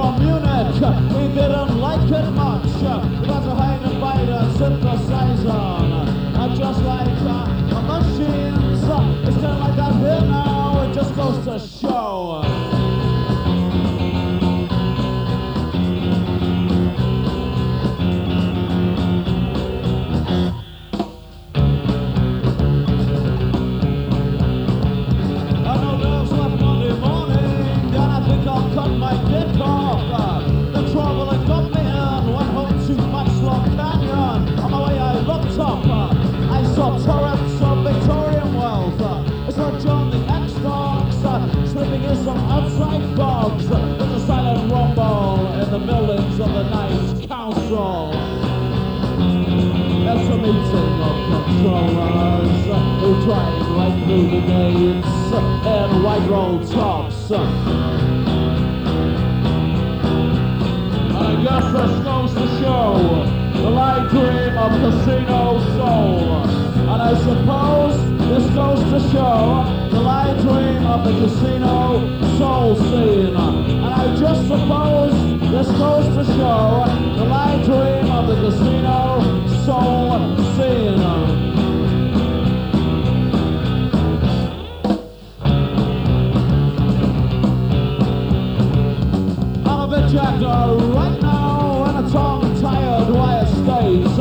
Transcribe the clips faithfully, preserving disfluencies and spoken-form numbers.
from Munich, he didn't like it much. It was a high and bite and synthesizer. And just like uh, machines, it's kind of like that here now, it just goes to show. Cut my dick off. The trouble had got me in. Went home to Maxlock Canyon. On my way I looked up. I saw turrets of Victorian wealth. I saw John the X-Dogs slipping in some outside bogs. There's a silent rumble in the buildings of the night council. That's a meeting of controllers who drive right through the gates in white roll tops. I guess this goes to show the light dream of Casino Soul. And I suppose this goes to show the light dream of the Casino Soul scene. And I just suppose this goes to show the light dream of the Casino Soul scene. Jacked right now in a tongue-tired wire state.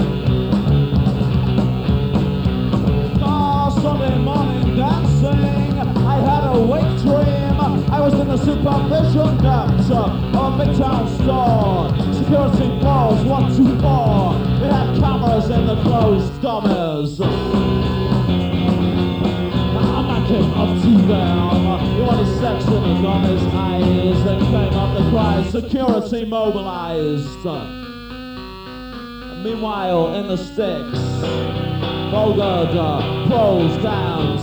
Oh, Sunday morning dancing, I had a wake dream. I was in the supervision duct of a big town store. Security floors one two four. We had cameras in the closed dummies. Came up to them, he wanted sex in the gunner's eyes, and came up the cry, security mobilized. Meanwhile, in the sticks, Bogard pros dance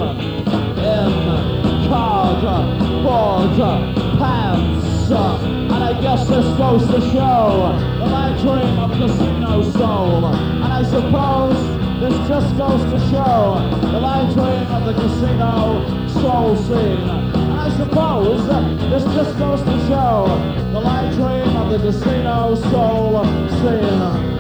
in cardboard pants. And I guess this goes to show the light dream of Casino Soul. And I suppose this just goes to show the light dream of the Casino Soul scene. And I suppose this just goes to show the light dream of the Casino Soul scene.